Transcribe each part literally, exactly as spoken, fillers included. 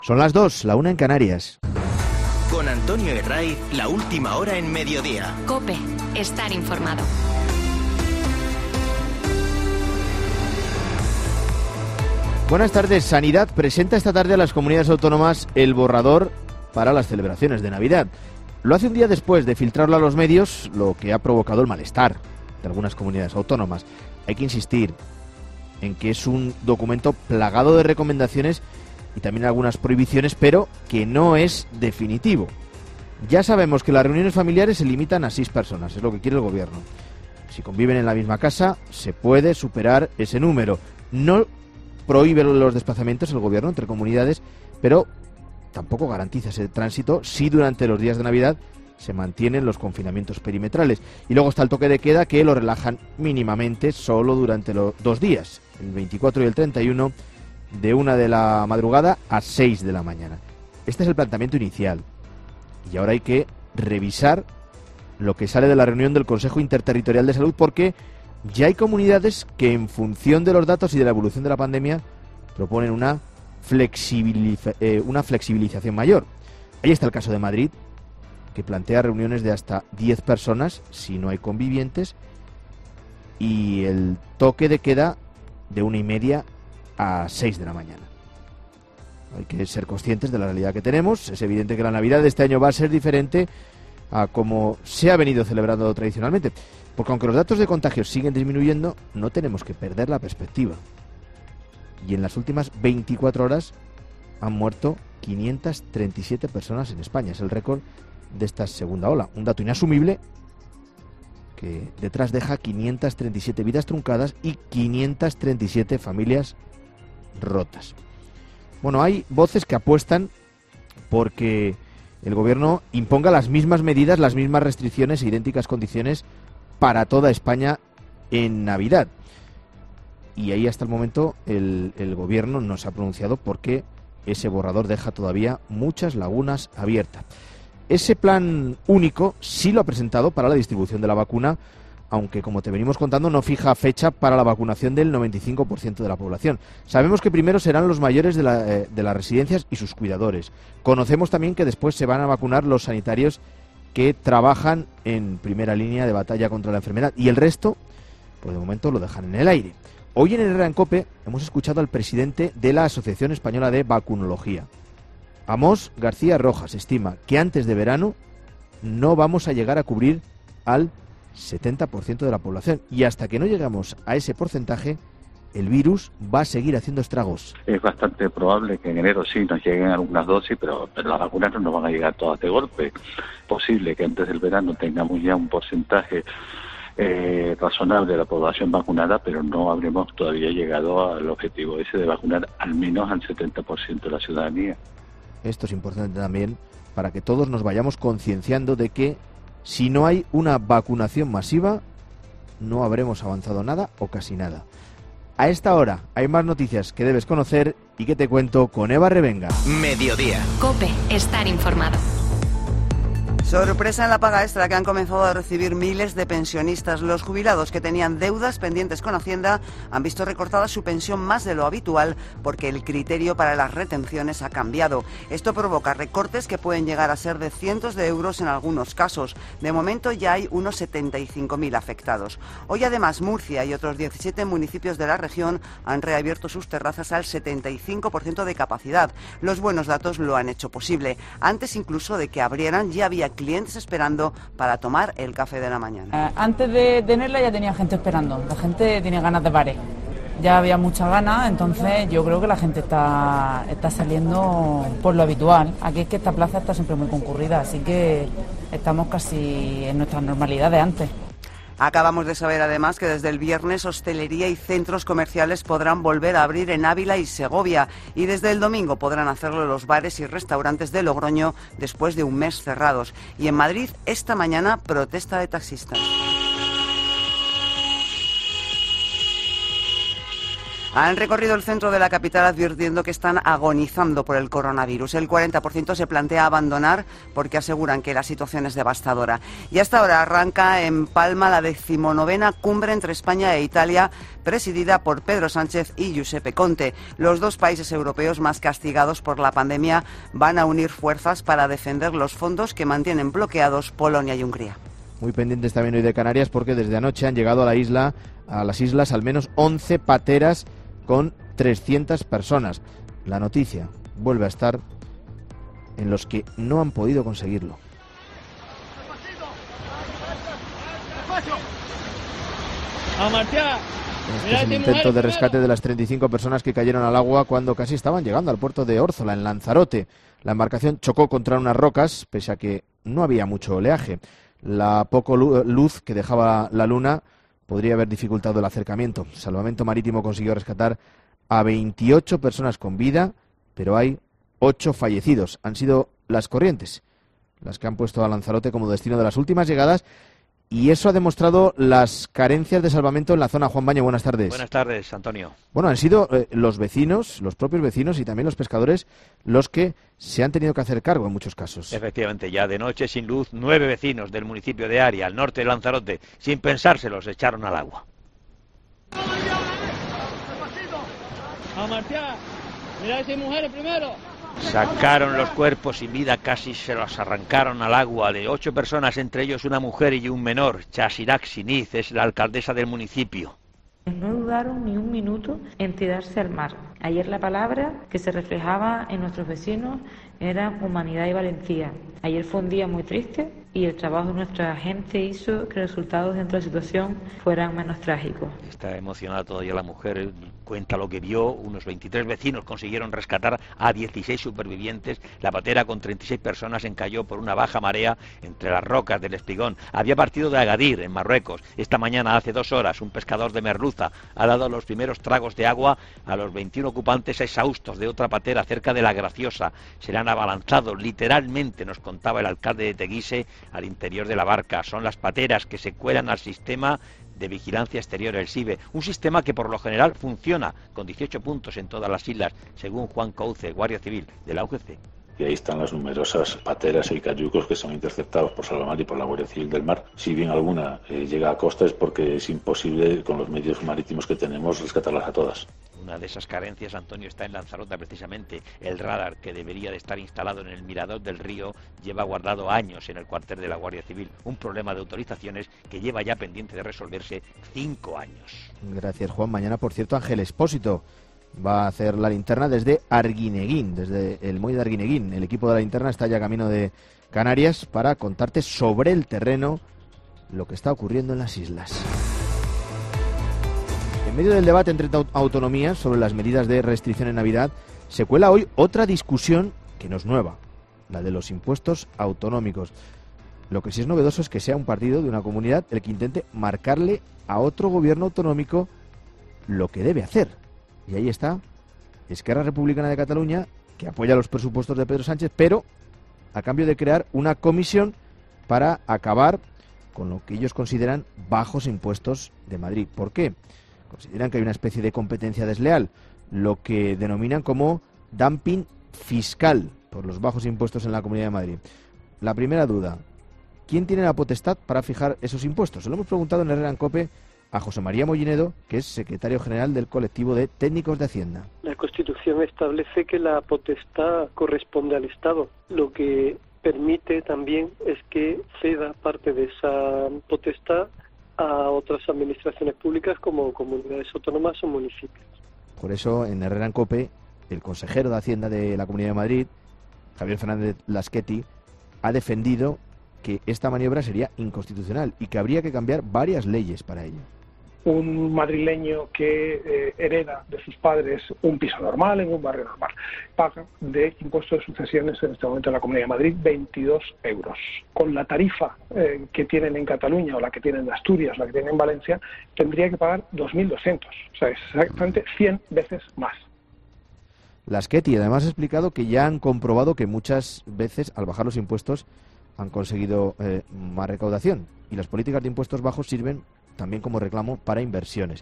Son las dos, la una en Canarias. Con Antonio Herraiz, la última hora en mediodía. COPE, estar informado. Buenas tardes. Sanidad presenta esta tarde a las comunidades autónomas el borrador para las celebraciones de Navidad. Lo hace un día después de filtrarlo a los medios, lo que ha provocado el malestar de algunas comunidades autónomas. Hay que insistir en que es un documento plagado de recomendaciones y también algunas prohibiciones, pero que no es definitivo. Ya sabemos que las reuniones familiares se limitan a seis personas, es lo que quiere el gobierno. Si conviven en la misma casa, se puede superar ese número. No prohíbe los desplazamientos el gobierno entre comunidades, pero tampoco garantiza ese tránsito si durante los días de Navidad se mantienen los confinamientos perimetrales. Y luego está el toque de queda, que lo relajan mínimamente solo durante los dos días, el veinticuatro y el treinta y uno, de una de la madrugada a seis de la mañana. Este es el planteamiento inicial. Y ahora hay que revisar lo que sale de la reunión del Consejo Interterritorial de Salud, porque ya hay comunidades que, en función de los datos y de la evolución de la pandemia, proponen una, flexibiliza- eh, una flexibilización mayor. Ahí está el caso de Madrid, que plantea reuniones de hasta diez personas si no hay convivientes, y el toque de queda de una y media a seis de la mañana. Hay que ser conscientes de la realidad que tenemos. Es evidente que la Navidad de este año va a ser diferente a como se ha venido celebrando tradicionalmente, porque aunque los datos de contagios siguen disminuyendo, no tenemos que perder la perspectiva. Y en las últimas veinticuatro horas han muerto quinientas treinta y siete personas en España. Es el récord de esta segunda ola. Un dato inasumible que detrás deja quinientas treinta y siete vidas truncadas y quinientas treinta y siete familias rotas. Bueno, hay voces que apuestan porque el gobierno imponga las mismas medidas, las mismas restricciones e idénticas condiciones para toda España en Navidad. Y ahí hasta el momento el, el gobierno no se ha pronunciado porque ese borrador deja todavía muchas lagunas abiertas. Ese plan único sí lo ha presentado para la distribución de la vacuna, aunque, como te venimos contando, no fija fecha para la vacunación del noventa y cinco por ciento de la población. Sabemos que primero serán los mayores de, la, eh, de las residencias y sus cuidadores. Conocemos también que después se van a vacunar los sanitarios que trabajan en primera línea de batalla contra la enfermedad. Y el resto, pues de momento lo dejan en el aire. Hoy en Herrera en COPE hemos escuchado al presidente de la Asociación Española de Vacunología. Amós García Rojas estima que antes de verano no vamos a llegar a cubrir al setenta por ciento de la población, y hasta que no llegamos a ese porcentaje el virus va a seguir haciendo estragos. Es bastante probable que en enero sí nos lleguen algunas dosis, pero, pero las vacunas no nos van a llegar todas de golpe. Posible que antes del verano tengamos ya un porcentaje eh, razonable de la población vacunada, pero no habremos todavía llegado al objetivo ese de vacunar al menos al setenta por ciento de la ciudadanía. Esto es importante también para que todos nos vayamos concienciando de que si no hay una vacunación masiva, no habremos avanzado nada o casi nada. A esta hora hay más noticias que debes conocer y que te cuento con Eva Revenga. Mediodía. COPE, estar informado. Sorpresa en la paga extra que han comenzado a recibir miles de pensionistas. Los jubilados que tenían deudas pendientes con Hacienda han visto recortada su pensión más de lo habitual porque el criterio para las retenciones ha cambiado. Esto provoca recortes que pueden llegar a ser de cientos de euros en algunos casos. De momento ya hay unos setenta y cinco mil afectados. Hoy además Murcia y otros diecisiete municipios de la región han reabierto sus terrazas al setenta y cinco por ciento de capacidad. Los buenos datos lo han hecho posible. Antes incluso de que abrieran ya había clientes esperando para tomar el café de la mañana. Eh, antes de tenerla ya tenía gente esperando, la gente tiene ganas de pares. Ya había muchas ganas, entonces yo creo que la gente está, está saliendo por lo habitual. Aquí es que esta plaza está siempre muy concurrida, así que estamos casi en nuestra normalidad de antes. Acabamos de saber además que desde el viernes hostelería y centros comerciales podrán volver a abrir en Ávila y Segovia, y desde el domingo podrán hacerlo los bares y restaurantes de Logroño después de un mes cerrados. Y en Madrid esta mañana protesta de taxistas. Han recorrido el centro de la capital advirtiendo que están agonizando por el coronavirus. El cuarenta por ciento se plantea abandonar porque aseguran que la situación es devastadora. Y hasta ahora arranca en Palma la decimonovena cumbre entre España e Italia, presidida por Pedro Sánchez y Giuseppe Conte. Los dos países europeos más castigados por la pandemia van a unir fuerzas para defender los fondos que mantienen bloqueados Polonia y Hungría. Muy pendientes también hoy de Canarias porque desde anoche han llegado a la isla, a las islas al menos once pateras con trescientas personas. La noticia vuelve a estar en los que no han podido conseguirlo. Este es un intento de rescate de las treinta y cinco personas que cayeron al agua cuando casi estaban llegando al puerto de Órzola, en Lanzarote. La embarcación chocó contra unas rocas, pese a que no había mucho oleaje. La poco luz que dejaba la luna podría haber dificultado el acercamiento. Salvamento Marítimo consiguió rescatar a veintiocho personas con vida, pero hay ocho fallecidos. Han sido las corrientes las que han puesto a Lanzarote como destino de las últimas llegadas, y eso ha demostrado las carencias de salvamento en la zona. Juan Baño, buenas tardes. Buenas tardes, Antonio. Bueno, han sido eh, los vecinos, los propios vecinos y también los pescadores los que se han tenido que hacer cargo en muchos casos. Efectivamente, ya de noche sin luz, nueve vecinos del municipio de Aria, al norte de Lanzarote, sin pensárselos, se echaron al agua. A marchar. Mira esas mujeres primero. Sacaron los cuerpos sin vida, casi se los arrancaron al agua, de ocho personas, entre ellos una mujer y un menor. Chasirak Siniz es la alcaldesa del municipio. No dudaron ni un minuto en tirarse al mar. Ayer la palabra que se reflejaba en nuestros vecinos era humanidad y valentía. Ayer fue un día muy triste y el trabajo de nuestra gente hizo que los resultados dentro de la situación fueran menos trágicos. Está emocionada todavía la mujer, cuenta lo que vio. Unos veintitrés vecinos consiguieron rescatar a dieciséis supervivientes. La patera con treinta y seis personas encalló por una baja marea entre las rocas del Espigón. Había partido de Agadir, en Marruecos. Esta mañana, hace dos horas, un pescador de Merluza ha dado los primeros tragos de agua a los veintiuno ocupantes exhaustos de otra patera cerca de La Graciosa. Serán abalanzados, literalmente, nos contaba el alcalde de Teguise, al interior de la barca. Son las pateras que se cuelan al sistema de vigilancia exterior, el SIBE, un sistema que por lo general funciona con dieciocho puntos en todas las islas, según Juan Couce, guardia civil de la U G C. Y ahí están las numerosas pateras y cayucos que son interceptados por Salvamar y por la Guardia Civil del Mar. Si bien alguna eh, llega a costa es porque es imposible, con los medios marítimos que tenemos, rescatarlas a todas. Una de esas carencias, Antonio, está en Lanzarote precisamente. El radar, que debería de estar instalado en el mirador del río, lleva guardado años en el cuartel de la Guardia Civil. Un problema de autorizaciones que lleva ya pendiente de resolverse cinco años. Gracias, Juan. Mañana, por cierto, Ángel Expósito va a hacer la linterna desde Arguineguín, desde el muelle de Arguineguín. El equipo de la linterna está ya camino de Canarias para contarte sobre el terreno lo que está ocurriendo en las islas. En medio del debate entre autonomías sobre las medidas de restricción en Navidad, se cuela hoy otra discusión que no es nueva, la de los impuestos autonómicos. Lo que sí es novedoso es que sea un partido de una comunidad el que intente marcarle a otro gobierno autonómico lo que debe hacer. Y ahí está Esquerra Republicana de Cataluña, que apoya los presupuestos de Pedro Sánchez, pero a cambio de crear una comisión para acabar con lo que ellos consideran bajos impuestos de Madrid. ¿Por qué? Consideran que hay una especie de competencia desleal, lo que denominan como dumping fiscal por los bajos impuestos en la Comunidad de Madrid. La primera duda, ¿quién tiene la potestad para fijar esos impuestos? Se lo hemos preguntado en Herrera en COPE a José María Mollinedo, que es secretario general del colectivo de técnicos de Hacienda. La Constitución establece que la potestad corresponde al Estado, lo que permite también es que ceda parte de esa potestad a otras administraciones públicas como comunidades autónomas o municipios. Por eso, en Herrera en COPE, el consejero de Hacienda de la Comunidad de Madrid, Javier Fernández Laschetti, ha defendido que esta maniobra sería inconstitucional y que habría que cambiar varias leyes para ello. Un madrileño que eh, hereda de sus padres un piso normal en un barrio normal paga de impuestos de sucesiones en este momento en la Comunidad de Madrid veintidós euros. Con la tarifa eh, que tienen en Cataluña o la que tienen en Asturias, la que tienen en Valencia, tendría que pagar dos mil doscientos, o sea, es exactamente cien veces más. Laschetti además ha explicado que ya han comprobado que muchas veces al bajar los impuestos han conseguido eh, más recaudación y las políticas de impuestos bajos sirven también como reclamo para inversiones.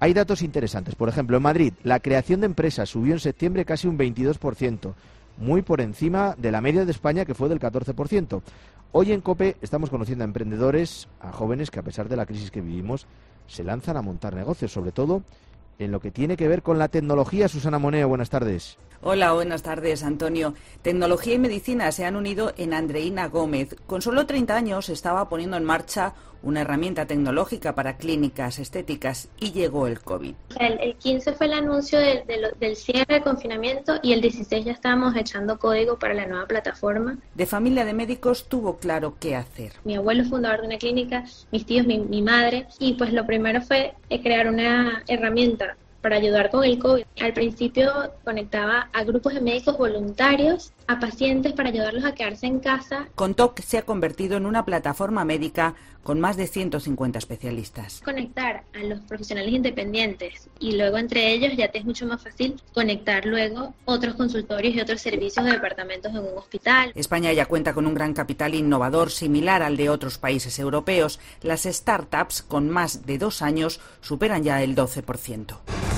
Hay datos interesantes. Por ejemplo, en Madrid, la creación de empresas subió en septiembre casi un veintidós por ciento, muy por encima de la media de España, que fue del catorce por ciento. Hoy en COPE estamos conociendo a emprendedores, a jóvenes que a pesar de la crisis que vivimos, se lanzan a montar negocios, sobre todo en lo que tiene que ver con la tecnología. Susana Moneo, buenas tardes. Hola, buenas tardes, Antonio. Tecnología y medicina se han unido en Andreina Gómez. Con solo treinta años estaba poniendo en marcha una herramienta tecnológica para clínicas estéticas y llegó el COVID. El, el quince fue el anuncio del, del, del cierre de confinamiento y el dieciséis ya estábamos echando código para la nueva plataforma. De familia de médicos tuvo claro qué hacer. Mi abuelo es fundador de una clínica, mis tíos, mi, mi madre, y pues lo primero fue crear una herramienta para ayudar con el COVID. Al principio conectaba a grupos de médicos voluntarios, a pacientes para ayudarlos a quedarse en casa. Contó que se ha convertido en una plataforma médica con más de ciento cincuenta especialistas. Conectar a los profesionales independientes y luego entre ellos ya te es mucho más fácil conectar luego otros consultorios y otros servicios de departamentos en un hospital. España ya cuenta con un gran capital innovador similar al de otros países europeos. Las startups con más de dos años superan ya el doce por ciento.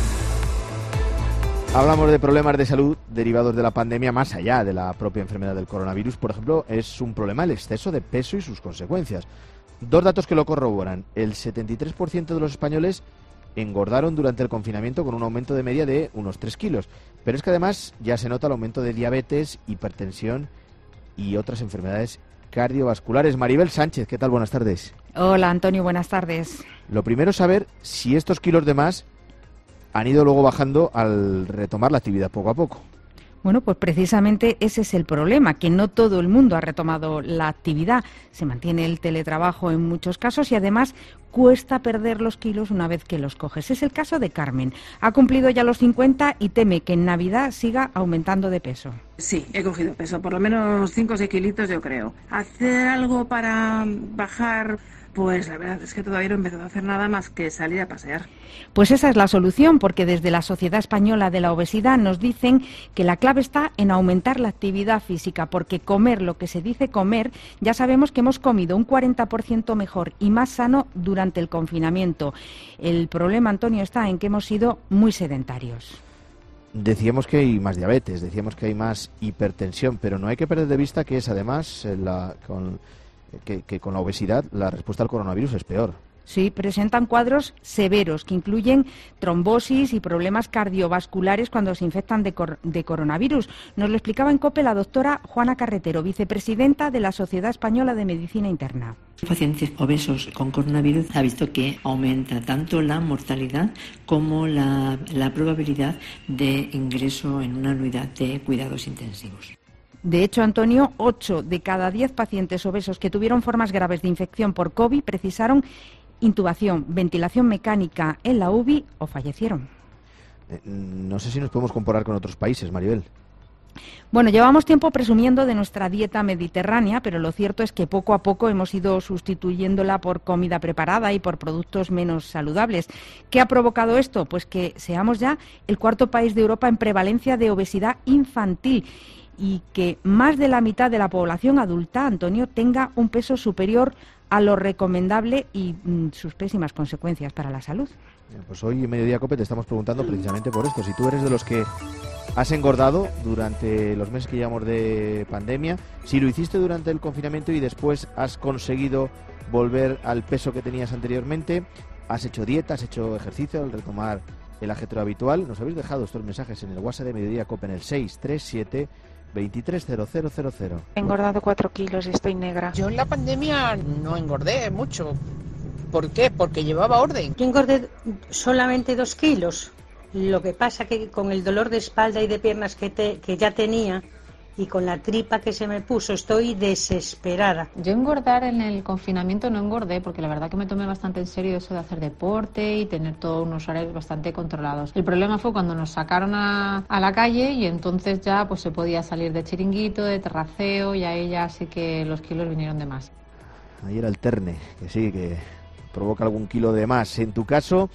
Hablamos de problemas de salud derivados de la pandemia más allá de la propia enfermedad del coronavirus. Por ejemplo, es un problema el exceso de peso y sus consecuencias. Dos datos que lo corroboran. El setenta y tres por ciento de los españoles engordaron durante el confinamiento con un aumento de media de unos tres kilos. Pero es que además ya se nota el aumento de diabetes, hipertensión y otras enfermedades cardiovasculares. Maribel Sánchez, ¿qué tal? Buenas tardes. Hola, Antonio, buenas tardes. Lo primero es saber si estos kilos de más han ido luego bajando al retomar la actividad poco a poco. Bueno, pues precisamente ese es el problema, que no todo el mundo ha retomado la actividad. Se mantiene el teletrabajo en muchos casos y además cuesta perder los kilos una vez que los coges. Es el caso de Carmen. Ha cumplido ya los cincuenta y teme que en Navidad siga aumentando de peso. Sí, he cogido peso, por lo menos cinco o seis kilitos yo creo. ¿Hacer algo para bajar? Pues la verdad es que todavía no he empezado a hacer nada más que salir a pasear. Pues esa es la solución, porque desde la Sociedad Española de la Obesidad nos dicen que la clave está en aumentar la actividad física, porque comer lo que se dice comer, ya sabemos que hemos comido un cuarenta por ciento mejor y más sano durante el confinamiento. El problema, Antonio, está en que hemos sido muy sedentarios. Decíamos que hay más diabetes, decíamos que hay más hipertensión, pero no hay que perder de vista que es además la con... Que, que con la obesidad la respuesta al coronavirus es peor. Sí, presentan cuadros severos que incluyen trombosis y problemas cardiovasculares cuando se infectan de, cor de coronavirus. Nos lo explicaba en COPE la doctora Juana Carretero, vicepresidenta de la Sociedad Española de Medicina Interna. Pacientes obesos con coronavirus ha visto que aumenta tanto la mortalidad como la, la probabilidad de ingreso en una unidad de cuidados intensivos. De hecho, Antonio, ocho de cada diez pacientes obesos que tuvieron formas graves de infección por COVID precisaron intubación, ventilación mecánica en la U B I o fallecieron. Eh, no sé si nos podemos comparar con otros países, Maribel. Bueno, llevamos tiempo presumiendo de nuestra dieta mediterránea, pero lo cierto es que poco a poco hemos ido sustituyéndola por comida preparada y por productos menos saludables. ¿Qué ha provocado esto? Pues que seamos ya el cuarto país de Europa en prevalencia de obesidad infantil y que más de la mitad de la población adulta, Antonio, tenga un peso superior a lo recomendable y mm, sus pésimas consecuencias para la salud. Pues hoy en Mediodía COPE te estamos preguntando precisamente por esto. Si tú eres de los que has engordado durante los meses que llevamos de pandemia, si lo hiciste durante el confinamiento y después has conseguido volver al peso que tenías anteriormente, has hecho dieta, has hecho ejercicio al retomar el ajetreo habitual, nos habéis dejado estos mensajes en el WhatsApp de Mediodía COPE en el seis tres siete veintitrés cero cero cero cero. He engordado cuatro kilos y estoy negra. Yo en la pandemia no engordé mucho. ¿Por qué? Porque llevaba orden. Yo engordé solamente dos kilos. Lo que pasa que con el dolor de espalda y de piernas que, te, que ya tenía y con la tripa que se me puso, estoy desesperada. Yo engordar en el confinamiento no engordé, porque la verdad que me tomé bastante en serio eso de hacer deporte y tener todos unos horarios bastante controlados. El problema fue cuando nos sacaron a, a la calle y entonces ya pues se podía salir de chiringuito, de terraceo, y ahí ya sí que los kilos vinieron de más. Ahí era el terne, que sí, que provoca algún kilo de más. En tu caso,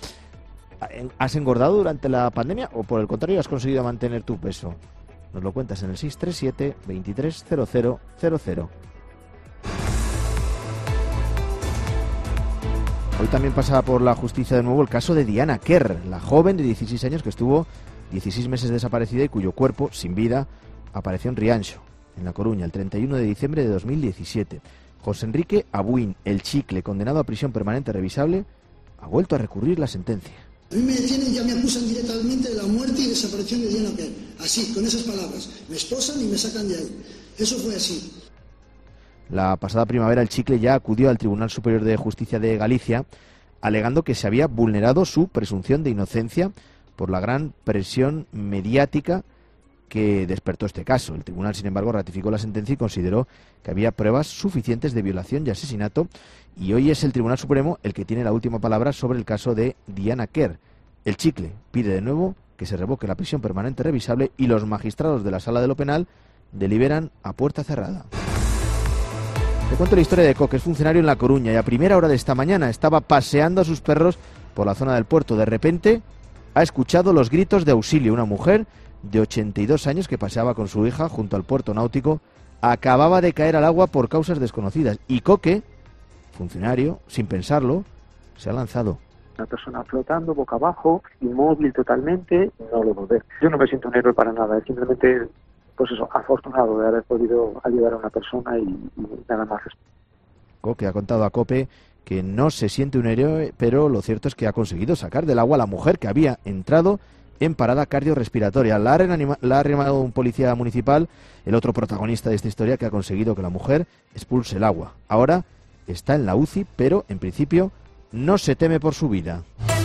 ¿has engordado durante la pandemia o por el contrario has conseguido mantener tu peso? Nos lo cuentas en el seis tres siete veintitrés cero cero cero cero. Hoy también pasa por la justicia de nuevo el caso de Diana Kerr, la joven de dieciséis años que estuvo dieciséis meses desaparecida y cuyo cuerpo, sin vida, apareció en Rianxo, en La Coruña, el treinta y uno de diciembre de dos mil diecisiete. José Enrique Abuín, el Chicle, condenado a prisión permanente revisable, ha vuelto a recurrir la sentencia. A mí me detienen, ya me acusan directamente de la muerte y desaparición de Diana Kerr. Así, con esas palabras. Me esposan y me sacan de ahí. Eso fue así. La pasada primavera el Chicle ya acudió al Tribunal Superior de Justicia de Galicia alegando que se había vulnerado su presunción de inocencia por la gran presión mediática que despertó este caso. El tribunal, sin embargo, ratificó la sentencia y consideró que había pruebas suficientes de violación y asesinato, y hoy es el Tribunal Supremo el que tiene la última palabra sobre el caso de Diana Kerr. El Chicle pide de nuevo que se revoque la prisión permanente revisable y los magistrados de la Sala de lo Penal deliberan a puerta cerrada. Te cuento la historia de Coque, es funcionario en La Coruña y a primera hora de esta mañana estaba paseando a sus perros por la zona del puerto. De repente ha escuchado los gritos de auxilio. Una mujer de ochenta y dos años que paseaba con su hija junto al puerto náutico acababa de caer al agua por causas desconocidas y Coque, funcionario, sin pensarlo, se ha lanzado. Una persona flotando boca abajo, inmóvil totalmente, no lo dudé. Yo no me siento un héroe para nada, es simplemente, pues eso, afortunado de haber podido ayudar a una persona y, y nada más. Coque ha contado a COPE que no se siente un héroe, pero lo cierto es que ha conseguido sacar del agua a la mujer que había entrado en parada cardiorrespiratoria. La ha, reanima, la ha reanimado un policía municipal, el otro protagonista de esta historia, que ha conseguido que la mujer expulse el agua. Ahora está en la U C I, pero en principio no se teme por su vida.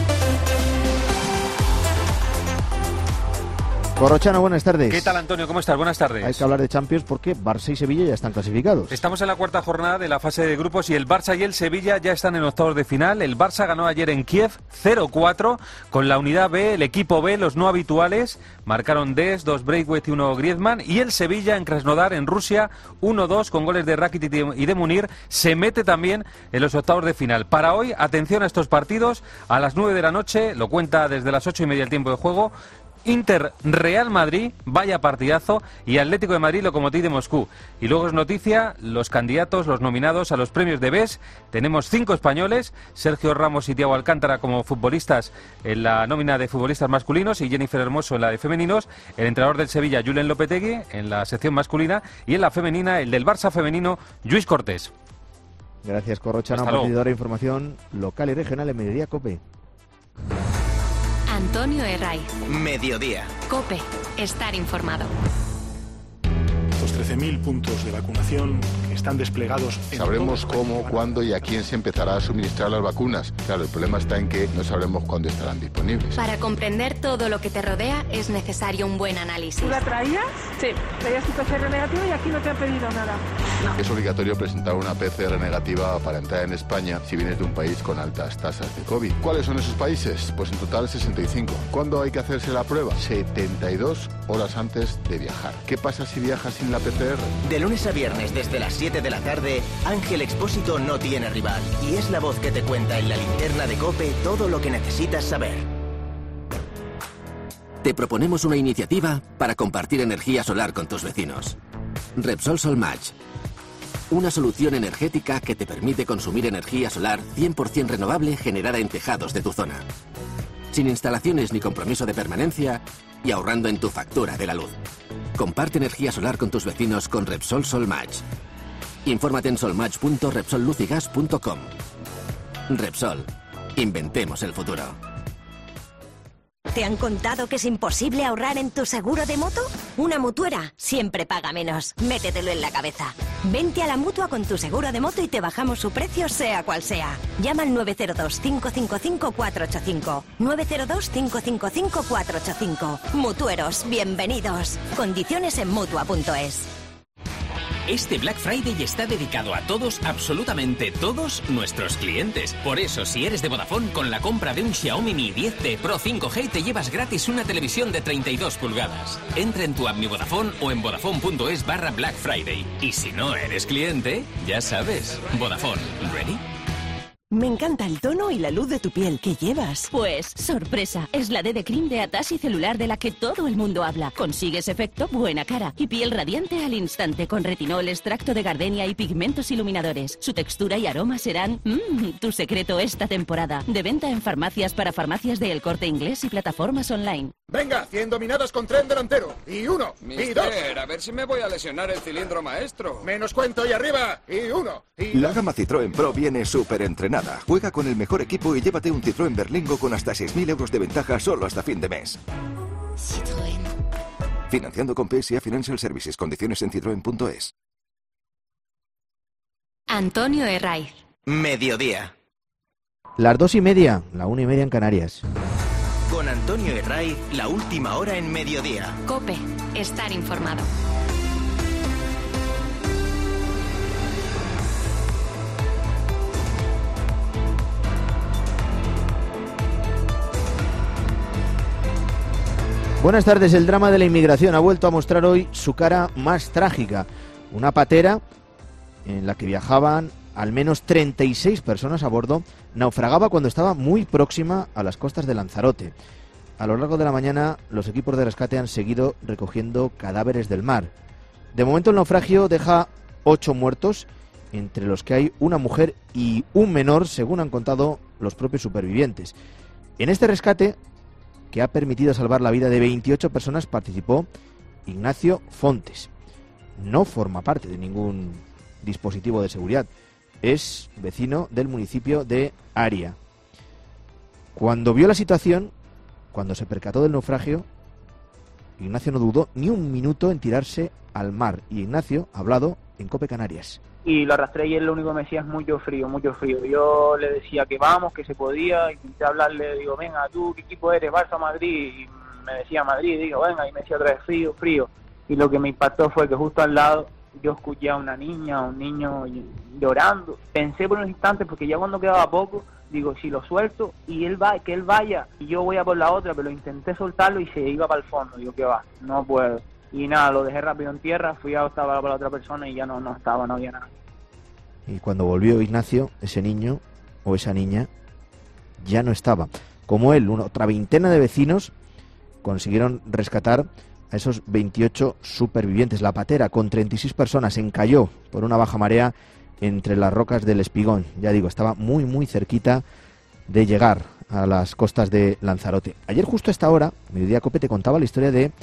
Corrochano, buenas tardes. ¿Qué tal, Antonio? ¿Cómo estás? Buenas tardes. Hay que hablar de Champions porque Barça y Sevilla ya están clasificados. Estamos en la cuarta jornada de la fase de grupos y el Barça y el Sevilla ya están en octavos de final. El Barça ganó ayer en Kiev cero cuatro con la unidad B, el equipo B, los no habituales. Marcaron Des, dos Braithwaite y uno Griezmann. Y el Sevilla en Krasnodar, en Rusia, uno dos con goles de Rakitic y de Munir. Se mete también en los octavos de final. Para hoy, atención a estos partidos. A las nueve de la noche, lo cuenta desde las ocho y media el tiempo de juego, Inter Real Madrid, vaya partidazo, y Atlético de Madrid Lokomotiv de Moscú. Y luego es noticia los candidatos, los nominados a los premios de B E S. Tenemos cinco españoles, Sergio Ramos y Thiago Alcántara como futbolistas en la nómina de futbolistas masculinos y Jennifer Hermoso en la de femeninos, el entrenador del Sevilla Julen Lopetegui en la sección masculina y en la femenina el del Barça femenino Lluís Cortés. Gracias, Corrochano. Partidora de información local y regional en Mediodía COPE. Antonio Herraiz. Mediodía. COPE. Estar informado. Los trece mil puntos de vacunación que están desplegados. En Sabremos cómo, cuándo y a quién se empezará a suministrar las vacunas. Claro, el problema está en que no sabremos cuándo estarán disponibles. Para comprender todo lo que te rodea es necesario un buen análisis. ¿Tú la traías? Sí. Traías tu P C R negativo y aquí no te han pedido nada. No. Es obligatorio presentar una P C R negativa para entrar en España si vienes de un país con altas tasas de COVID. ¿Cuáles son esos países? Pues en total sesenta y cinco. ¿Cuándo hay que hacerse la prueba? setenta y dos horas antes de viajar. ¿Qué pasa si viajas sin la P C R? De lunes a viernes desde las siete de la tarde, Ángel Expósito no tiene rival y es la voz que te cuenta en la linterna de COPE todo lo que necesitas saber. Te proponemos una iniciativa para compartir energía solar con tus vecinos. Repsol Solmatch. Una solución energética que te permite consumir energía solar cien por ciento renovable generada en tejados de tu zona. Sin instalaciones ni compromiso de permanencia y ahorrando en tu factura de la luz. Comparte energía solar con tus vecinos con Repsol Solmatch. Infórmate en solmatch punto repsol luz y gas punto com. Repsol. Inventemos el futuro. ¿Te han contado que es imposible ahorrar en tu seguro de moto? Una mutuera siempre paga menos. Métetelo en la cabeza. Vente a la Mutua con tu seguro de moto y te bajamos su precio sea cual sea. Llama al nueve cero dos, cinco cinco cinco, cuatro ocho cinco. nueve cero dos, cinco cinco cinco, cuatro ocho cinco. Mutueros, bienvenidos. Condiciones en Mutua punto es. Este Black Friday está dedicado a todos, absolutamente todos nuestros clientes. Por eso, si eres de Vodafone, con la compra de un Xiaomi Mi diez T Pro cinco G te llevas gratis una televisión de treinta y dos pulgadas. Entra en tu app Mi Vodafone o en vodafone punto es barra Black Friday. Y si no eres cliente, ya sabes, Vodafone, ¿ready? Me encanta el tono y la luz de tu piel. ¿Qué llevas? Pues, sorpresa, es la D D Cream de Atashi Celular de la que todo el mundo habla. Consigues efecto buena cara y piel radiante al instante con retinol, extracto de gardenia y pigmentos iluminadores. Su textura y aroma serán mmm, tu secreto esta temporada. De venta en farmacias para farmacias de El Corte Inglés y plataformas online. Venga, cien dominadas con tren delantero. Y uno, Mister, y dos. a ver si me voy a lesionar el cilindro maestro. Menos cuento y arriba. Y uno, y La gama Citroën Pro viene súper entrenada. Juega con el mejor equipo y llévate un Citroën Berlingo con hasta seis mil euros de ventaja solo hasta fin de mes. Citroën. Financiando con P S A Financial Services. Condiciones en citroen punto es. Antonio Herraiz. Mediodía. Las dos y media, la una y media en Canarias. Con Antonio Herraiz, la última hora en Mediodía. COPE. Estar informado. Buenas tardes. El drama de la inmigración ha vuelto a mostrar hoy su cara más trágica. Una patera en la que viajaban al menos treinta y seis personas a bordo naufragaba cuando estaba muy próxima a las costas de Lanzarote. A lo largo de la mañana, los equipos de rescate han seguido recogiendo cadáveres del mar. De momento, el naufragio deja ocho muertos, entre los que hay una mujer y un menor, según han contado los propios supervivientes. En este rescate, que ha permitido salvar la vida de veintiocho personas, participó Ignacio Fontes. No forma parte de ningún dispositivo de seguridad. Es vecino del municipio de Aria. Cuando vio la situación, cuando se percató del naufragio, Ignacio no dudó ni un minuto en tirarse al mar. Y Ignacio ha hablado en COPE Canarias. Y lo arrastré y él lo único que me decía es mucho frío, mucho frío. Yo le decía que vamos, que se podía, intenté hablarle, digo, venga, ¿tú qué equipo eres? Barça, Madrid. Y me decía Madrid, digo, venga, y me decía otra vez frío, frío. Y lo que me impactó fue que justo al lado yo escuché a una niña, a un niño llorando. Pensé por un instante, porque ya cuando quedaba poco, digo, si lo suelto y él va, que él vaya y yo voy a por la otra, pero intenté soltarlo y se iba para el fondo. Digo, que va, no puedo. Y nada, lo dejé rápido en tierra, fui a estaba para la otra persona y ya no, no estaba, no había nada. Y cuando volvió Ignacio, ese niño o esa niña ya no estaba. Como él, una, otra veintena de vecinos consiguieron rescatar a esos veintiocho supervivientes. La patera, con treinta y seis personas, encalló por una baja marea entre las rocas del Espigón. Ya digo, estaba muy, muy cerquita de llegar a las costas de Lanzarote. Ayer, justo a esta hora, Mediodía Cope te contaba la historia de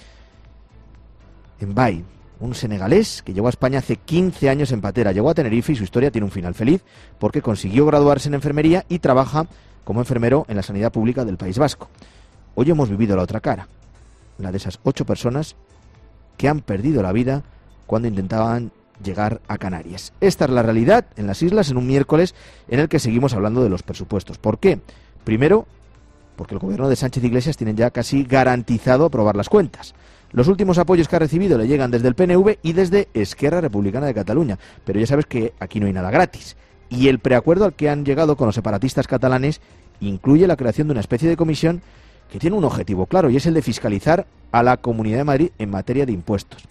Mbay, un senegalés que llegó a España hace quince años en patera. Llegó a Tenerife y su historia tiene un final feliz porque consiguió graduarse en enfermería y trabaja como enfermero en la sanidad pública del País Vasco. Hoy hemos vivido la otra cara, la de esas ocho personas que han perdido la vida cuando intentaban llegar a Canarias. Esta es la realidad en las islas en un miércoles en el que seguimos hablando de los presupuestos. ¿Por qué? Primero, porque el gobierno de Sánchez Iglesias tiene ya casi garantizado aprobar las cuentas. Los últimos apoyos que ha recibido le llegan desde el P N V y desde Esquerra Republicana de Cataluña. Pero ya sabes que aquí no hay nada gratis. Y el preacuerdo al que han llegado con los separatistas catalanes incluye la creación de una especie de comisión que tiene un objetivo claro, y es el de fiscalizar a la Comunidad de Madrid en materia de impuestos.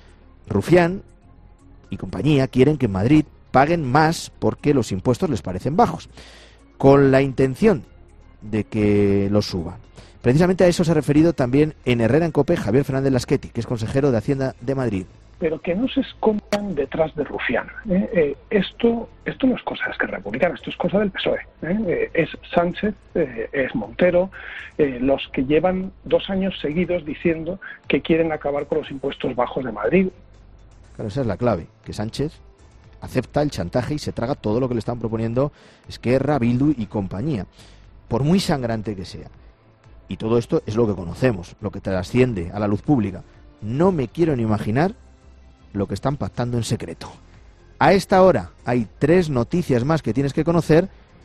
Rufián y compañía quieren que en Madrid paguen más porque los impuestos les parecen bajos, con la intención de que los suban. Precisamente a eso se ha referido también en Herrera en COPE Javier Fernández Lasqueti, que es consejero de Hacienda de Madrid. Pero que no se escondan detrás de Rufián. ¿eh? Eh, esto esto no es cosa de Esquerra Republicana, esto es cosa del P S O E. ¿eh? Eh, es Sánchez, eh, es Montero, eh, los que llevan dos años seguidos diciendo que quieren acabar con los impuestos bajos de Madrid. Claro, esa es la clave, que Sánchez acepta el chantaje y se traga todo lo que le están proponiendo Esquerra, Bildu y compañía, por muy sangrante que sea. Y todo esto es lo que conocemos, lo que trasciende a la luz pública. No me quiero ni imaginar lo que están pactando en secreto. A esta hora hay tres noticias más que tienes que conocer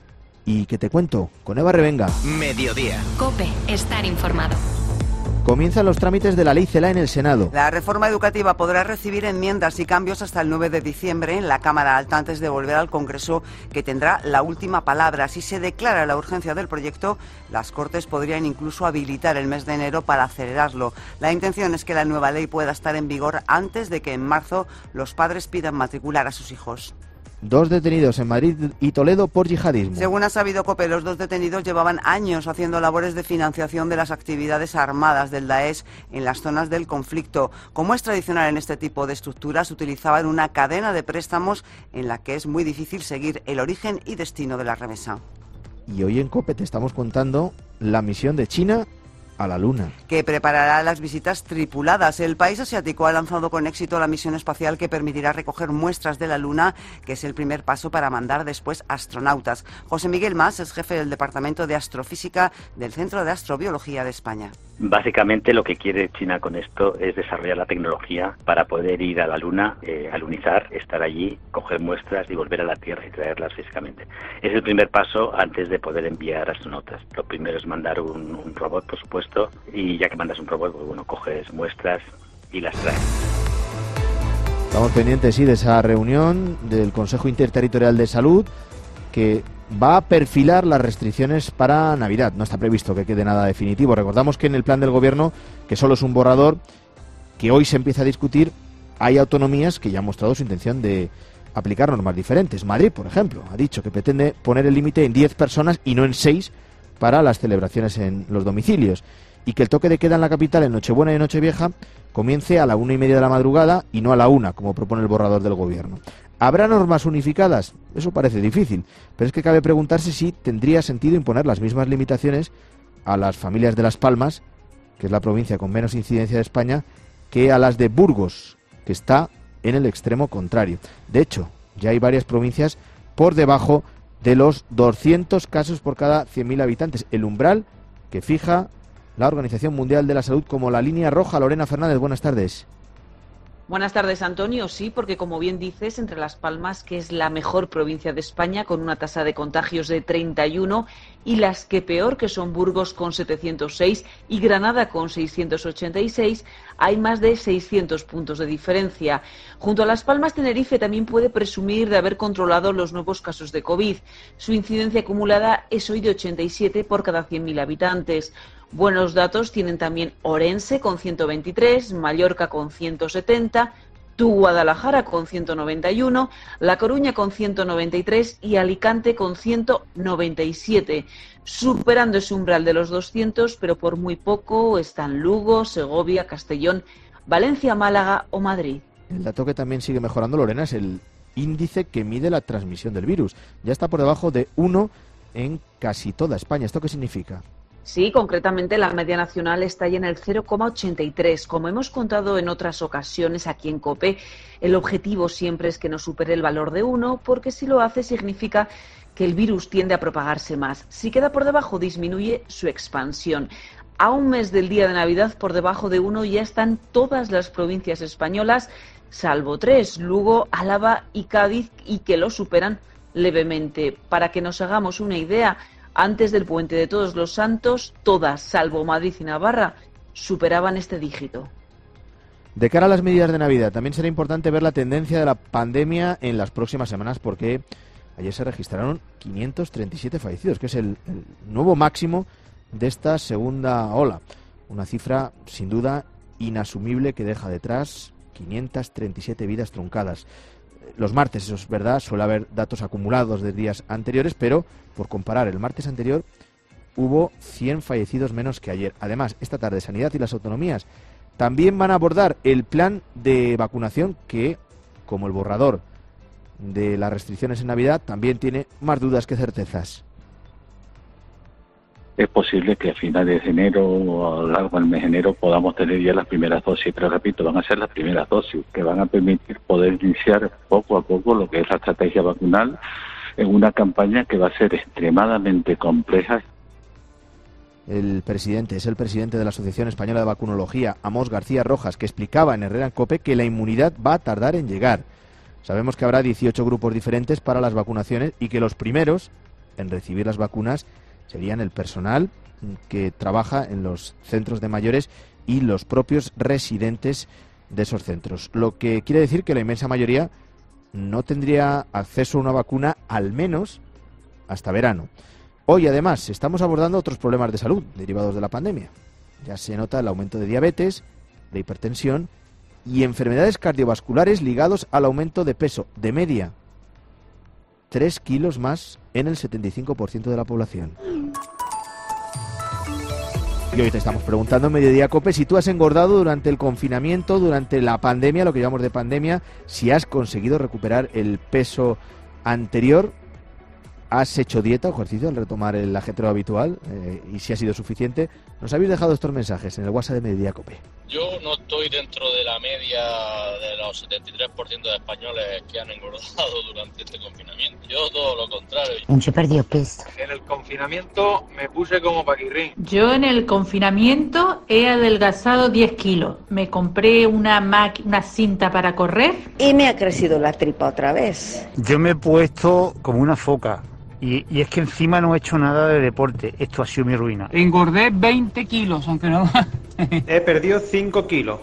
y que te cuento con Eva Revenga. Mediodía. COPE. Estar informado. Comienzan los trámites de la ley CELA en el Senado. La reforma educativa podrá recibir enmiendas y cambios hasta el nueve de diciembre en la Cámara Alta antes de volver al Congreso, que tendrá la última palabra. Si se declara la urgencia del proyecto, las Cortes podrían incluso habilitar el mes de enero para acelerarlo. La intención es que la nueva ley pueda estar en vigor antes de que en marzo los padres pidan matricular a sus hijos. Dos detenidos en Madrid y Toledo por yihadismo. Según ha sabido COPE, los dos detenidos llevaban años haciendo labores de financiación de las actividades armadas del Daesh en las zonas del conflicto. Como es tradicional en este tipo de estructuras, utilizaban una cadena de préstamos en la que es muy difícil seguir el origen y destino de la remesa. Y hoy en COPE te estamos contando la misión de China a la Luna, que preparará las visitas tripuladas. El país asiático ha lanzado con éxito la misión espacial que permitirá recoger muestras de la Luna, que es el primer paso para mandar después astronautas. José Miguel Mas es jefe del Departamento de Astrofísica del Centro de Astrobiología de España. Básicamente lo que quiere China con esto es desarrollar la tecnología para poder ir a la Luna, eh, alunizar, estar allí, coger muestras y volver a la Tierra y traerlas físicamente. Es el primer paso antes de poder enviar astronautas. Lo primero es mandar un, un robot, por supuesto, y ya que mandas un robot, pues bueno, coges muestras y las traes. Estamos pendientes, sí, de esa reunión del Consejo Interterritorial de Salud que va a perfilar las restricciones para Navidad. No está previsto que quede nada definitivo. Recordamos que en el plan del Gobierno, que solo es un borrador, que hoy se empieza a discutir, hay autonomías que ya han mostrado su intención de aplicar normas diferentes. Madrid, por ejemplo, ha dicho que pretende poner el límite en diez personas y no en seis para las celebraciones en los domicilios. Y que el toque de queda en la capital en Nochebuena y Nochevieja comience a la una y media de la madrugada y no a la una, como propone el borrador del Gobierno. ¿Habrá normas unificadas? Eso parece difícil, pero es que cabe preguntarse si tendría sentido imponer las mismas limitaciones a las familias de Las Palmas, que es la provincia con menos incidencia de España, que a las de Burgos, que está en el extremo contrario. De hecho, ya hay varias provincias por debajo de los doscientos casos por cada cien mil habitantes, el umbral que fija la Organización Mundial de la Salud como la línea roja. Lorena Fernández, buenas tardes. Buenas tardes, Antonio. Sí, porque como bien dices, entre Las Palmas, que es la mejor provincia de España, con una tasa de contagios de treinta y uno, y las que peor, que son Burgos con setecientos seis y Granada con seiscientos ochenta y seis, hay más de seiscientos puntos de diferencia. Junto a Las Palmas, Tenerife también puede presumir de haber controlado los nuevos casos de COVID. Su incidencia acumulada es hoy de ochenta y siete por cada cien mil habitantes. Buenos datos tienen también Orense con ciento veintitrés, Mallorca con ciento setenta, tu Guadalajara con ciento noventa y uno, La Coruña con ciento noventa y tres y Alicante con ciento noventa y siete. Superando ese umbral de los doscientos, pero por muy poco, están Lugo, Segovia, Castellón, Valencia, Málaga o Madrid. El dato que también sigue mejorando, Lorena, es el índice que mide la transmisión del virus. Ya está por debajo de uno en casi toda España. ¿Esto qué significa? Sí, concretamente la media nacional está ya en el cero coma ochenta y tres. Como hemos contado en otras ocasiones aquí en COPE, el objetivo siempre es que no supere el valor de uno, porque si lo hace significa que el virus tiende a propagarse más. Si queda por debajo, disminuye su expansión. A un mes del día de Navidad, por debajo de uno ya están todas las provincias españolas, salvo tres, Lugo, Álava y Cádiz, y que lo superan levemente. Para que nos hagamos una idea, antes del puente de Todos los Santos, todas, salvo Madrid y Navarra, superaban este dígito. De cara a las medidas de Navidad, también será importante ver la tendencia de la pandemia en las próximas semanas, porque ayer se registraron quinientos treinta y siete fallecidos, que es el, el nuevo máximo de esta segunda ola. Una cifra, sin duda, inasumible, que deja detrás quinientas treinta y siete vidas truncadas. Los martes, eso es verdad, suele haber datos acumulados de días anteriores, pero por comparar, el martes anterior hubo cien fallecidos menos que ayer. Además, esta tarde Sanidad y las autonomías también van a abordar el plan de vacunación que, como el borrador de las restricciones en Navidad, también tiene más dudas que certezas. Es posible que a finales de enero o a lo largo del mes de enero podamos tener ya las primeras dosis, pero repito, van a ser las primeras dosis que van a permitir poder iniciar poco a poco lo que es la estrategia vacunal en una campaña que va a ser extremadamente compleja. El presidente es el presidente de la Asociación Española de Vacunología, Amos García Rojas, que explicaba en Herrera en COPE que la inmunidad va a tardar en llegar. Sabemos que habrá dieciocho grupos diferentes para las vacunaciones y que los primeros en recibir las vacunas serían el personal que trabaja en los centros de mayores y los propios residentes de esos centros. Lo que quiere decir que la inmensa mayoría no tendría acceso a una vacuna al menos hasta verano. Hoy, además, estamos abordando otros problemas de salud derivados de la pandemia. Ya se nota el aumento de diabetes, de hipertensión y enfermedades cardiovasculares ligados al aumento de peso. De media, tres kilos más en el setenta y cinco por ciento de la población. Y hoy te estamos preguntando en Mediodía COPE si tú has engordado durante el confinamiento, durante la pandemia, lo que llamamos de pandemia, si has conseguido recuperar el peso anterior, has hecho dieta o ejercicio al retomar el ajetreo habitual eh, y si ha sido suficiente. Nos habéis dejado estos mensajes en el WhatsApp de Mediodía COPE. Yo no estoy dentro de la media de los setenta y tres por ciento de españoles que han engordado durante este confinamiento. Yo todo lo contrario. Yo perdí peso. En el confinamiento me puse como paquirrín. Yo en el confinamiento he adelgazado diez kilos. Me compré una, una cinta para correr. Y me ha crecido la tripa otra vez. Yo me he puesto como una foca. Y, y es que encima no he hecho nada de deporte. Esto ha sido mi ruina. Engordé veinte kilos, aunque no... He perdido cinco kilos.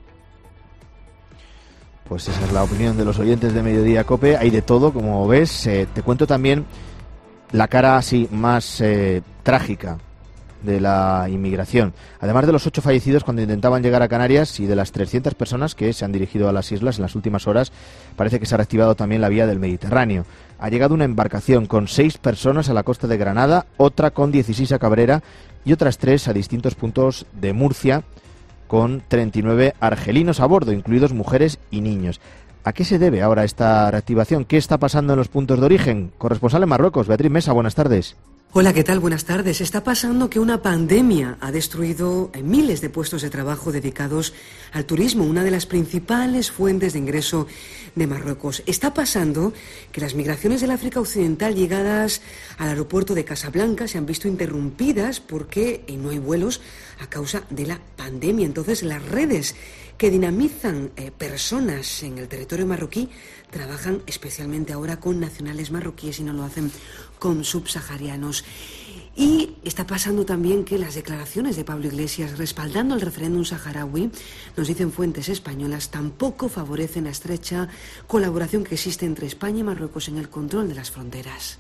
Pues esa es la opinión de los oyentes de Mediodía COPE. Hay de todo, como ves. Eh, te cuento también la cara así más eh, trágica de la inmigración. Además de los ocho fallecidos cuando intentaban llegar a Canarias y de las trescientas personas que se han dirigido a las islas en las últimas horas, parece que se ha reactivado también la vía del Mediterráneo. Ha llegado una embarcación con seis personas a la costa de Granada, otra con dieciséis a Cabrera y otras tres a distintos puntos de Murcia, con treinta y nueve argelinos a bordo, incluidos mujeres y niños. ¿A qué se debe ahora esta reactivación? ¿Qué está pasando en los puntos de origen? Corresponsal en Marruecos, Beatriz Mesa, buenas tardes. Hola, ¿qué tal? Buenas tardes. Está pasando que una pandemia ha destruido miles de puestos de trabajo dedicados al turismo, una de las principales fuentes de ingreso de Marruecos. Está pasando que las migraciones del África Occidental llegadas al aeropuerto de Casablanca se han visto interrumpidas porque no hay vuelos a causa de la pandemia. Entonces, las redes que dinamizan eh, personas en el territorio marroquí trabajan especialmente ahora con nacionales marroquíes y no lo hacen con subsaharianos. Y está pasando también que las declaraciones de Pablo Iglesias respaldando el referéndum saharaui, nos dicen fuentes españolas, tampoco favorecen la estrecha colaboración que existe entre España y Marruecos en el control de las fronteras.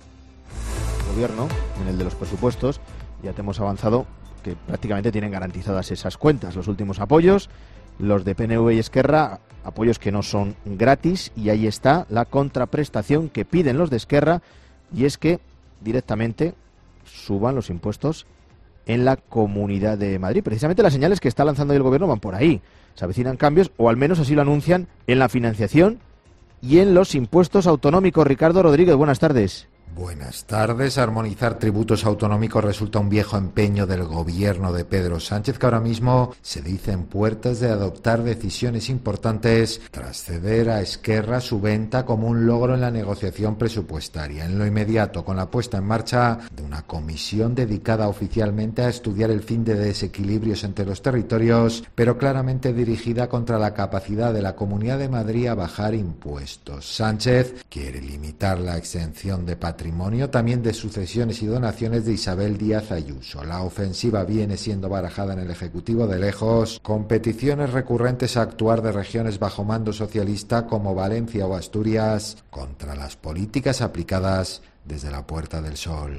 El gobierno, en el de los presupuestos, ya te hemos avanzado que prácticamente tienen garantizadas esas cuentas. Los últimos apoyos, los de P N V y Esquerra, apoyos que no son gratis, y ahí está la contraprestación que piden los de Esquerra, y es que directamente suban los impuestos en la Comunidad de Madrid. Precisamente las señales que está lanzando hoy el gobierno van por ahí. Se avecinan cambios, o al menos así lo anuncian, en la financiación y en los impuestos autonómicos. Ricardo Rodríguez, buenas tardes. Buenas tardes. Armonizar tributos autonómicos resulta un viejo empeño del gobierno de Pedro Sánchez, que ahora mismo se dice en puertas de adoptar decisiones importantes tras ceder a Esquerra su venta como un logro en la negociación presupuestaria. En lo inmediato, con la puesta en marcha de una comisión dedicada oficialmente a estudiar el fin de desequilibrios entre los territorios, pero claramente dirigida contra la capacidad de la Comunidad de Madrid a bajar impuestos. Sánchez quiere limitar la exención de patrimonio, también de sucesiones y donaciones de Isabel Díaz Ayuso. La ofensiva viene siendo barajada en el Ejecutivo de lejos, con peticiones recurrentes a actuar de regiones bajo mando socialista como Valencia o Asturias contra las políticas aplicadas desde la Puerta del Sol.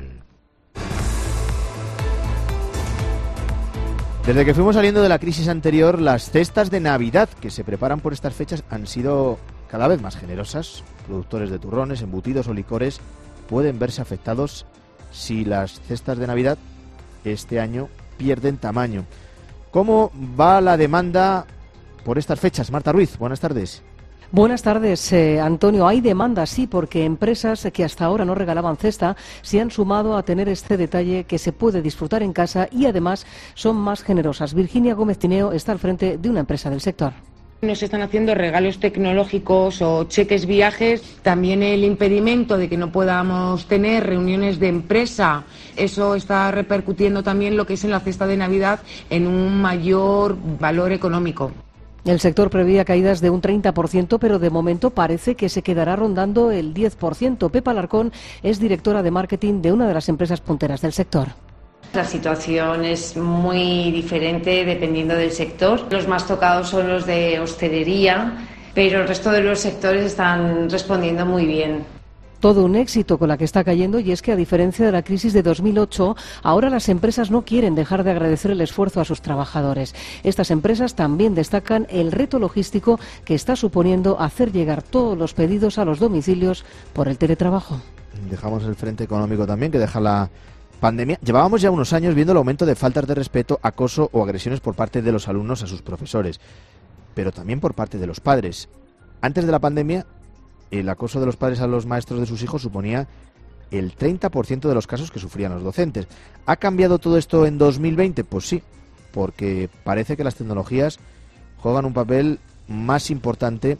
Desde que fuimos saliendo de la crisis anterior, las cestas de Navidad que se preparan por estas fechas han sido cada vez más generosas. Productores de turrones, embutidos o licores pueden verse afectados si las cestas de Navidad este año pierden tamaño. ¿Cómo va la demanda por estas fechas? Marta Ruiz, buenas tardes. Buenas tardes, eh, Antonio. Hay demanda, sí, porque empresas que hasta ahora no regalaban cesta se han sumado a tener este detalle que se puede disfrutar en casa y además son más generosas. Virginia Gómez Tineo está al frente de una empresa del sector. Nos están haciendo regalos tecnológicos o cheques viajes, también el impedimento de que no podamos tener reuniones de empresa, eso está repercutiendo también lo que es en la cesta de Navidad en un mayor valor económico. El sector prevía caídas de un treinta por ciento, pero de momento parece que se quedará rondando el diez por ciento. Pepa Alarcón es directora de marketing de una de las empresas punteras del sector. La situación es muy diferente dependiendo del sector. Los más tocados son los de hostelería, pero el resto de los sectores están respondiendo muy bien. todo un éxito con la que está cayendo, y es que, a diferencia de la crisis de dos mil ocho, ahora las empresas no quieren dejar de agradecer el esfuerzo a sus trabajadores. Estas empresas también destacan el reto logístico que está suponiendo hacer llegar todos los pedidos a los domicilios por el teletrabajo. Dejamos el frente económico también, que deja la pandemia. Llevábamos ya unos años viendo el aumento de faltas de respeto, acoso o agresiones por parte de los alumnos a sus profesores, pero también por parte de los padres. Antes de la pandemia, el acoso de los padres a los maestros de sus hijos suponía el treinta por ciento de los casos que sufrían los docentes. ¿Ha cambiado todo esto en dos mil veinte? Pues sí, porque parece que las tecnologías juegan un papel más importante,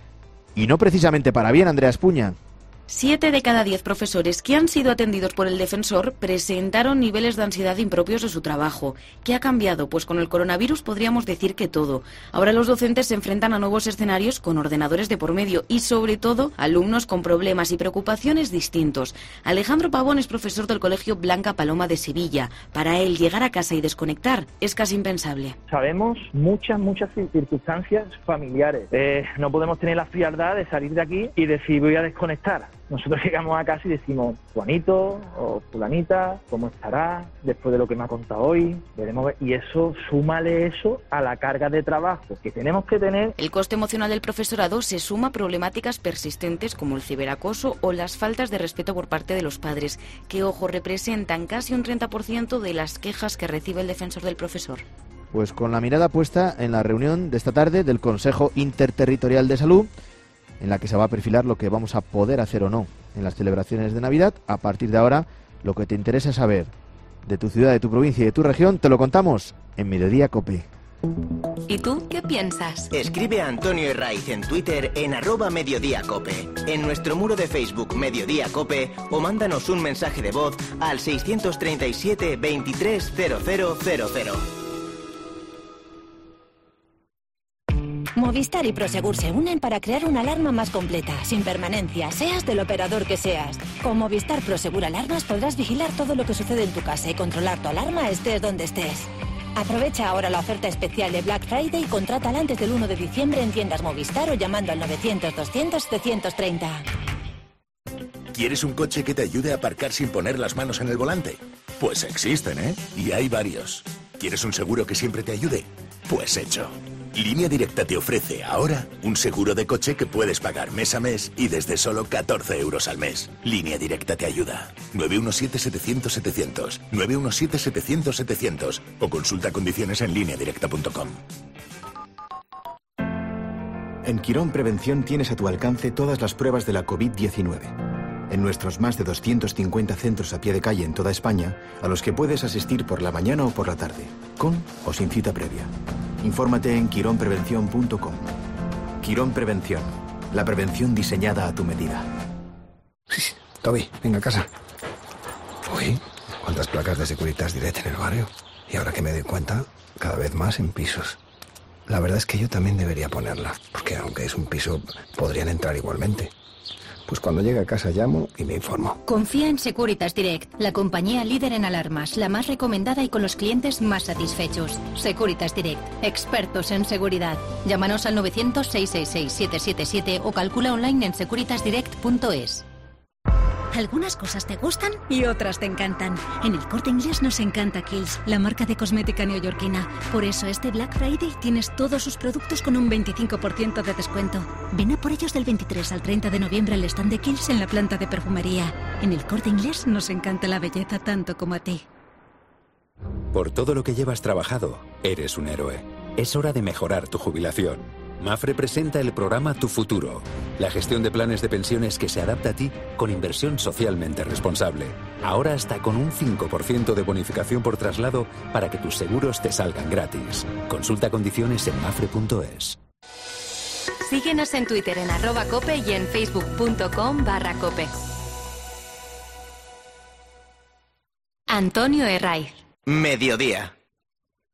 y no precisamente para bien, Andrea Espuña. Siete de cada diez profesores que han sido atendidos por el defensor presentaron niveles de ansiedad impropios de su trabajo. ¿Qué ha cambiado? Pues con el coronavirus podríamos decir que todo. Ahora los docentes se enfrentan a nuevos escenarios con ordenadores de por medio y, sobre todo, alumnos con problemas y preocupaciones distintos. Alejandro Pavón es profesor del Colegio Blanca Paloma de Sevilla. Para él, llegar a casa y desconectar es casi impensable. Sabemos muchas, muchas circunstancias familiares. Eh, no podemos tener la frialdad de salir de aquí y decir voy a desconectar. Nosotros llegamos a casa y decimos, Juanito o fulanita, ¿cómo estará después de lo que me ha contado hoy? Veremos ver. Y eso, súmale eso a la carga de trabajo que tenemos que tener. El coste emocional del profesorado se suma a problemáticas persistentes como el ciberacoso o las faltas de respeto por parte de los padres, que, ojo, representan casi un treinta por ciento de las quejas que recibe el defensor del profesor. Pues con la mirada puesta en la reunión de esta tarde del Consejo Interterritorial de Salud, en la que se va a perfilar lo que vamos a poder hacer o no en las celebraciones de Navidad. A partir de ahora, lo que te interesa saber de tu ciudad, de tu provincia y de tu región, te lo contamos en Mediodía Cope. ¿Y tú qué piensas? Escribe a Antonio Herraiz en Twitter en arroba Mediodía Cope, en nuestro muro de Facebook Mediodía Cope, o mándanos un mensaje de voz al seiscientos treinta y siete, veintitrés, cero cero cero cero. Movistar y Prosegur se unen para crear una alarma más completa, sin permanencia, seas del operador que seas. Con Movistar Prosegur Alarmas podrás vigilar todo lo que sucede en tu casa y controlar tu alarma estés donde estés. Aprovecha ahora la oferta especial de Black Friday y contrátala antes del uno de diciembre en tiendas Movistar o llamando al novecientos, doscientos, setecientos treinta. ¿Quieres un coche que te ayude a aparcar sin poner las manos en el volante? Pues existen, ¿eh? Y hay varios. ¿Quieres un seguro que siempre te ayude? Pues hecho. Línea Directa te ofrece ahora un seguro de coche que puedes pagar mes a mes y desde solo catorce euros al mes. Línea Directa te ayuda. nueve uno siete, setecientos, setecientos. nueve uno siete, setecientos, setecientos. O consulta condiciones en línea directa punto com. En Quirón Prevención tienes a tu alcance todas las pruebas de la COVID diecinueve. En nuestros más de doscientos cincuenta centros a pie de calle en toda España, a los que puedes asistir por la mañana o por la tarde, con o sin cita previa. Infórmate en quirón prevención punto com. Quirón Prevención, la prevención diseñada a tu medida. Toby, venga a casa. Uy, cuántas placas de Securitas Direct en el barrio. Y ahora que me doy cuenta, cada vez más en pisos. La verdad es que yo también debería ponerla, porque aunque es un piso, podrían entrar igualmente. Pues cuando llegue a casa llamo y me informo. Confía en Securitas Direct, la compañía líder en alarmas, la más recomendada y con los clientes más satisfechos. Securitas Direct, expertos en seguridad. Llámanos al novecientos, seiscientos sesenta y seis, setecientos setenta y siete o calcula online en securitas direct punto es. Algunas cosas te gustan y otras te encantan. En el Corte Inglés nos encanta Kiehl's, la marca de cosmética neoyorquina. Por eso este Black Friday tienes todos sus productos con un veinticinco por ciento de descuento. Ven a por ellos del veintitrés al treinta de noviembre al stand de Kiehl's en la planta de perfumería. En el Corte Inglés nos encanta la belleza tanto como a ti. Por todo lo que llevas trabajado, eres un héroe. Es hora de mejorar tu jubilación. Mafre presenta el programa Tu Futuro, la gestión de planes de pensiones que se adapta a ti con inversión socialmente responsable. Ahora hasta con un cinco por ciento de bonificación por traslado para que tus seguros te salgan gratis. Consulta condiciones en mafre punto es. Síguenos en Twitter en arroba cope y en facebook punto com barra cope. Antonio Herraiz. Mediodía.